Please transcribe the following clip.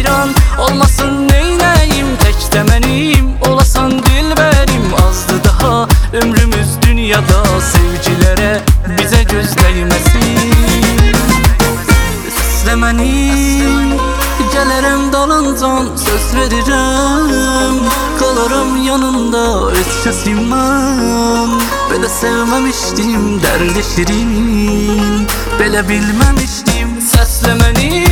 heyran. Olmasın neynəyim, təkdə mənim olasan dilbərim. Azdı daha ömrümüz dünyada, sevgilərə bizə göz dəyməsin. Səslə məni, gələrəm dalıncan, söz verirəm. Qalaram yanında, öz kəsiməm. Belə sevməmişdim dərdi şirin, belə bilməmişdim. Səslə məni,